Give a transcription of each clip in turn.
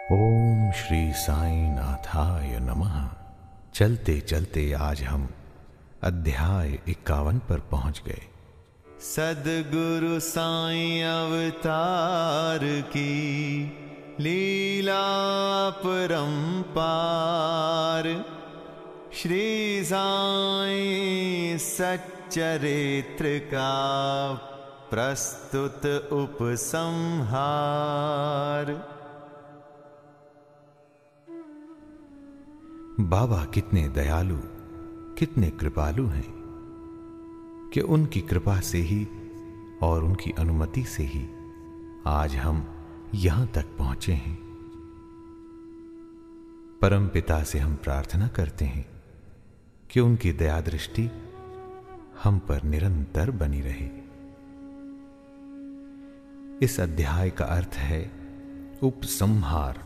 ओम श्री साईं नाथाय नमः। चलते चलते आज हम अध्याय 51 पर पहुंच गए। सद्गुरु साईं अवतार की लीला अपरंपार। श्री साईं सच्चरित्र का प्रस्तुत उपसंहार। बाबा कितने दयालु, कितने कृपालु हैं कि उनकी कृपा से ही और उनकी अनुमति से ही आज हम यहां तक पहुंचे हैं। परम पिता से हम प्रार्थना करते हैं कि उनकी दया दृष्टि हम पर निरंतर बनी रहे। इस अध्याय का अर्थ है उपसंहार।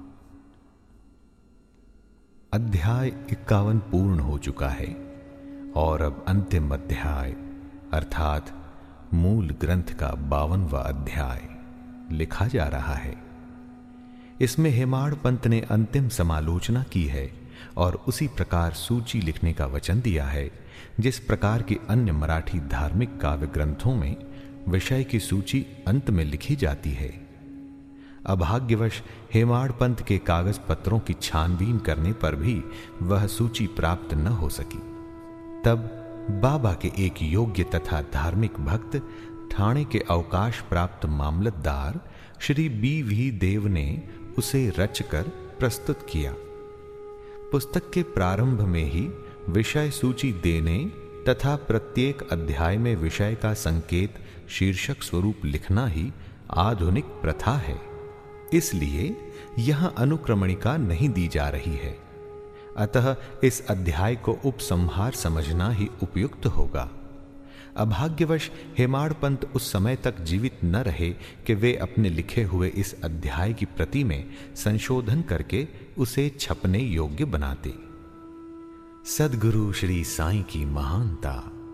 अध्याय 51 पूर्ण हो चुका है और अब अंतिम अध्याय अर्थात मूल ग्रंथ का 52वां अध्याय लिखा जा रहा है। इसमें हेमाड़ पंत ने अंतिम समालोचना की है और उसी प्रकार सूची लिखने का वचन दिया है जिस प्रकार के अन्य मराठी धार्मिक काव्य ग्रंथों में विषय की सूची अंत में लिखी जाती है। अभाग्यवश हेमाड़ पंत के कागज पत्रों की छानबीन करने पर भी वह सूची प्राप्त न हो सकी। तब बाबा के एक योग्य तथा धार्मिक भक्त ठाणे के अवकाश प्राप्त मामलतदार श्री बी.वी. देव ने उसे रचकर प्रस्तुत किया। पुस्तक के प्रारंभ में ही विषय सूची देने तथा प्रत्येक अध्याय में विषय का संकेत शीर्षक स्वरूप लिखना ही आधुनिक प्रथा है। इसलिए यहां अनुक्रमणिका नहीं दी जा रही है। अतः इस अध्याय को उपसंहार समझना ही उपयुक्त होगा। अभाग्यवश हेमाड़ पंत उस समय तक जीवित न रहे कि वे अपने लिखे हुए इस अध्याय की प्रति में संशोधन करके उसे छपने योग्य बनाते। सद्गुरु श्री साईं की महानता।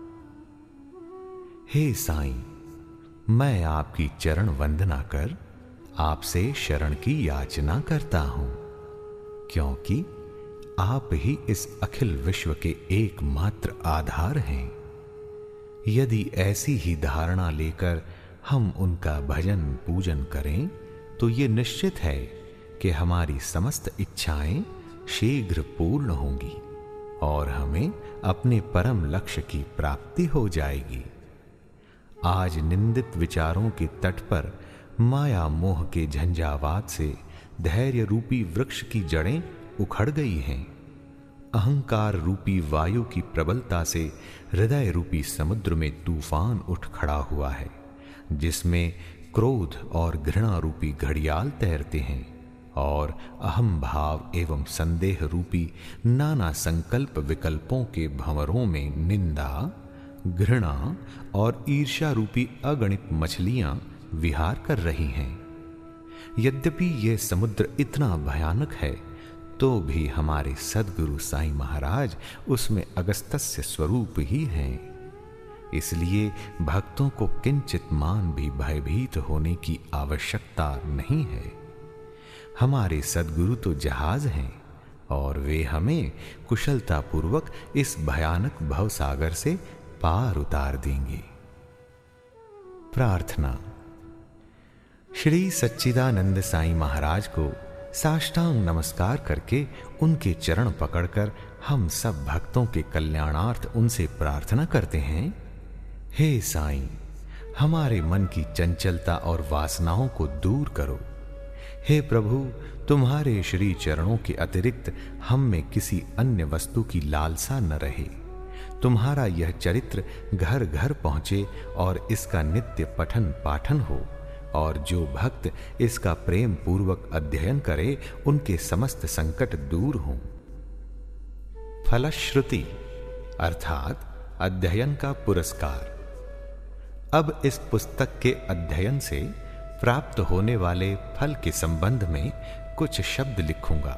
हे साईं, मैं आपकी चरण वंदना कर आपसे शरण की याचना करता हूं, क्योंकि आप ही इस अखिल विश्व के एकमात्र आधार हैं। यदि ऐसी ही धारणा लेकर हम उनका भजन पूजन करें तो ये निश्चित है कि हमारी समस्त इच्छाएं शीघ्र पूर्ण होंगी और हमें अपने परम लक्ष्य की प्राप्ति हो जाएगी। आज निंदित विचारों के तट पर माया मोह के झंझावात से धैर्य रूपी वृक्ष की जड़ें उखड़ गई हैं। अहंकार रूपी वायु की प्रबलता से हृदय रूपी समुद्र में तूफान उठ खड़ा हुआ है, जिसमें क्रोध और घृणा रूपी घड़ियाल तैरते हैं और अहम भाव एवं संदेह रूपी नाना संकल्प विकल्पों के भंवरों में निंदा, घृणा और ईर्ष्या रूपी अगणित मछलियां विहार कर रही हैं। यद्यपि यह समुद्र इतना भयानक है तो भी हमारे सद्गुरु साईं महाराज उसमें अगस्त्य स्वरूप ही हैं। इसलिए भक्तों को किंचित मान भी भयभीत होने की आवश्यकता नहीं है। हमारे सद्गुरु तो जहाज हैं और वे हमें कुशलतापूर्वक इस भयानक भवसागर से पार उतार देंगे। प्रार्थना। श्री सच्चिदानंद साईं महाराज को साष्टांग नमस्कार करके उनके चरण पकड़कर हम सब भक्तों के कल्याणार्थ उनसे प्रार्थना करते हैं। हे साईं, हमारे मन की चंचलता और वासनाओं को दूर करो। हे प्रभु, तुम्हारे श्री चरणों के अतिरिक्त हम में किसी अन्य वस्तु की लालसा न रहे। तुम्हारा यह चरित्र घर घर पहुंचे और इसका नित्य पठन पाठन हो और जो भक्त इसका प्रेम पूर्वक अध्ययन करे उनके समस्त संकट दूर हों। फलश्रुति अर्थात अध्ययन का पुरस्कार। अब इस पुस्तक के अध्ययन से प्राप्त होने वाले फल के संबंध में कुछ शब्द लिखूंगा।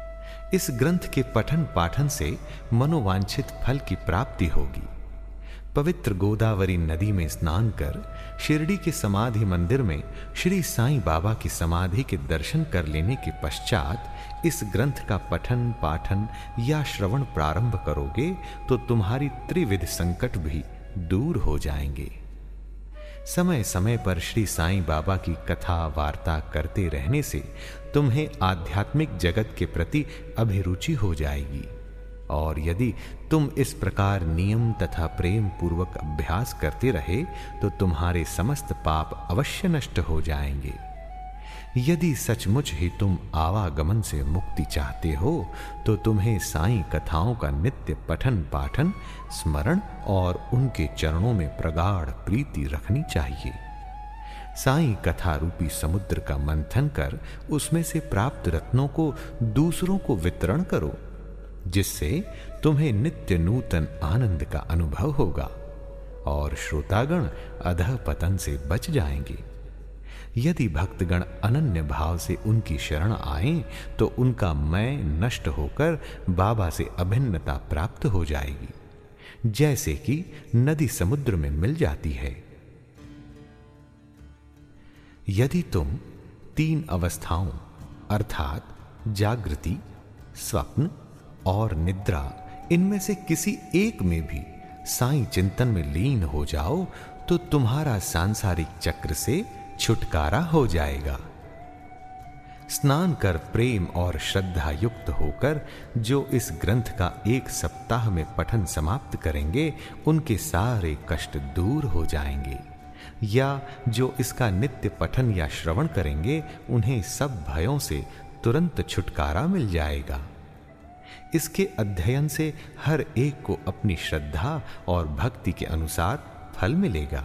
इस ग्रंथ के पठन पाठन से मनोवांछित फल की प्राप्ति होगी। पवित्र गोदावरी नदी में स्नान कर शिरडी के समाधि मंदिर में श्री साईं बाबा की समाधि के दर्शन कर लेने के पश्चात इस ग्रंथ का पठन पाठन या श्रवण प्रारंभ करोगे तो तुम्हारी त्रिविध संकट भी दूर हो जाएंगे। समय समय पर श्री साईं बाबा की कथा वार्ता करते रहने से तुम्हें आध्यात्मिक जगत के प्रति अभिरुचि हो जाएगी, और यदि तुम इस प्रकार नियम तथा प्रेम पूर्वक अभ्यास करते रहे तो तुम्हारे समस्त पाप अवश्य नष्ट हो जाएंगे। यदि सचमुच ही तुम आवागमन से मुक्ति चाहते हो तो तुम्हें साईं कथाओं का नित्य पठन पाठन, स्मरण और उनके चरणों में प्रगाढ़ प्रीति रखनी चाहिए। साईं कथा रूपी समुद्र का मंथन कर उसमें से प्राप्त रत्नों को दूसरों को वितरण करो, जिससे तुम्हें नित्य नूतन आनंद का अनुभव होगा और श्रोतागण अधः पतन से बच जाएंगे। यदि भक्तगण अनन्य भाव से उनकी शरण आएं तो उनका मैं नष्ट होकर बाबा से अभिन्नता प्राप्त हो जाएगी, जैसे कि नदी समुद्र में मिल जाती है। यदि तुम 3 अवस्थाओं अर्थात जागृति, स्वप्न और निद्रा, इनमें से किसी एक में भी साईं चिंतन में लीन हो जाओ तो तुम्हारा सांसारिक चक्र से छुटकारा हो जाएगा। स्नान कर प्रेम और श्रद्धा युक्त होकर जो इस ग्रंथ का 1 सप्ताह में पठन समाप्त करेंगे उनके सारे कष्ट दूर हो जाएंगे, या जो इसका नित्य पठन या श्रवण करेंगे उन्हें सब भयों से तुरंत छुटकारा मिल जाएगा। इसके अध्ययन से हर एक को अपनी श्रद्धा और भक्ति के अनुसार फल मिलेगा,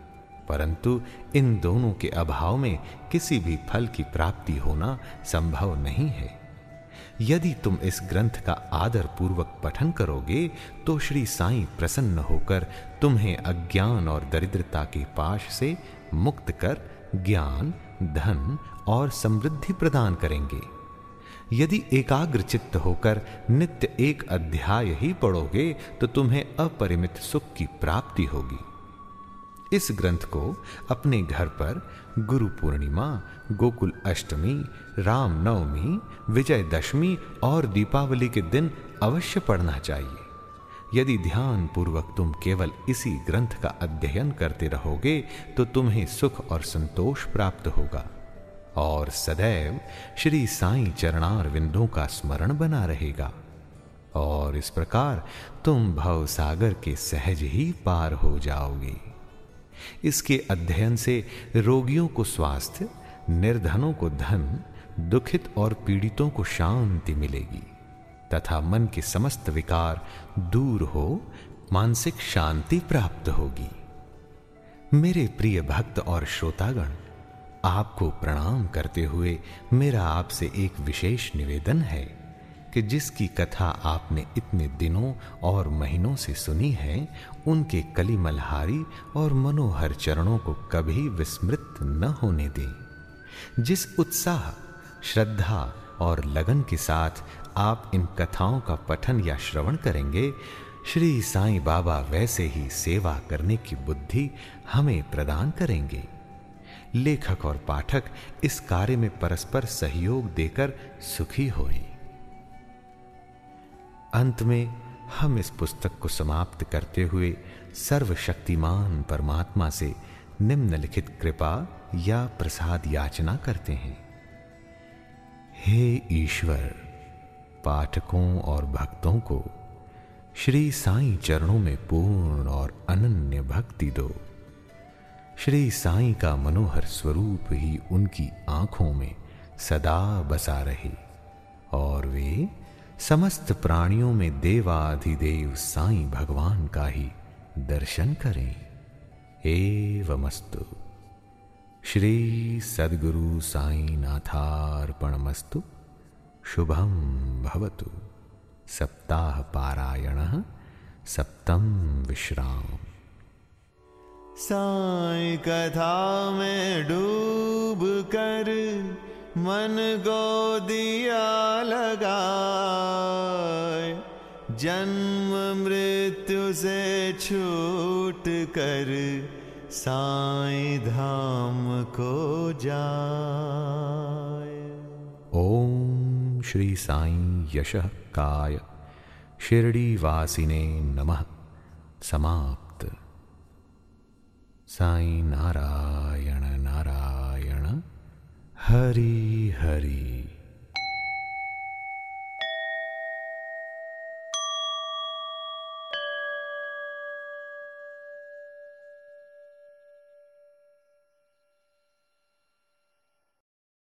परंतु इन दोनों के अभाव में किसी भी फल की प्राप्ति होना संभव नहीं है। यदि तुम इस ग्रंथ का आदर पूर्वक पठन करोगे तो श्री साईं प्रसन्न होकर तुम्हें अज्ञान और दरिद्रता के पाश से मुक्त कर ज्ञान, धन और समृद्धि प्रदान करेंगे। यदि एकाग्र चित्त होकर नित्य 1 अध्याय ही पढ़ोगे तो तुम्हें अपरिमित सुख की प्राप्ति होगी। इस ग्रंथ को अपने घर पर गुरु पूर्णिमा, गोकुल अष्टमी, राम नवमी, विजयदशमी और दीपावली के दिन अवश्य पढ़ना चाहिए। यदि ध्यान पूर्वक तुम केवल इसी ग्रंथ का अध्ययन करते रहोगे तो तुम्हें सुख और संतोष प्राप्त होगा और सदैव श्री साईं चरणार विंदों का स्मरण बना रहेगा, और इस प्रकार तुम भव सागर के सहज ही पार हो जाओगे। इसके अध्ययन से रोगियों को स्वास्थ्य, निर्धनों को धन, दुखित और पीड़ितों को शांति मिलेगी तथा मन के समस्त विकार दूर हो मानसिक शांति प्राप्त होगी। मेरे प्रिय भक्त और श्रोतागण, आपको प्रणाम करते हुए मेरा आपसे एक विशेष निवेदन है कि जिसकी कथा आपने इतने दिनों और महीनों से सुनी है उनके कलिमलहारी और मनोहर चरणों को कभी विस्मृत न होने दें। जिस उत्साह, श्रद्धा और लगन के साथ आप इन कथाओं का पठन या श्रवण करेंगे, श्री साईं बाबा वैसे ही सेवा करने की बुद्धि हमें प्रदान करेंगे। लेखक और पाठक इस कार्य में परस्पर सहयोग देकर सुखी होएं। अंत में हम इस पुस्तक को समाप्त करते हुए सर्वशक्तिमान परमात्मा से निम्नलिखित कृपा या प्रसाद याचना करते हैं। हे ईश्वर, पाठकों और भक्तों को श्री साईं चरणों में पूर्ण और अनन्य भक्ति दो। श्री साईं का मनोहर स्वरूप ही उनकी आंखों में सदा बसा रहे और वे समस्त प्राणियों में देवाधिदेव साईं भगवान का ही दर्शन करें। एवमस्तु। श्री सद्गुरु साईं नाथार्पणमस्तु। शुभम भवतु। सप्ताह पारायणः सप्तम विश्राम। साईं कथा में डूब कर मन को दिया लगाए, जन्म मृत्यु उसे छूट कर साईं धाम को जाए। ओम श्री साईं यशः काय शिरडी वासिने नमः। समाप्त। साईं नारायण नारायण हरि हरि।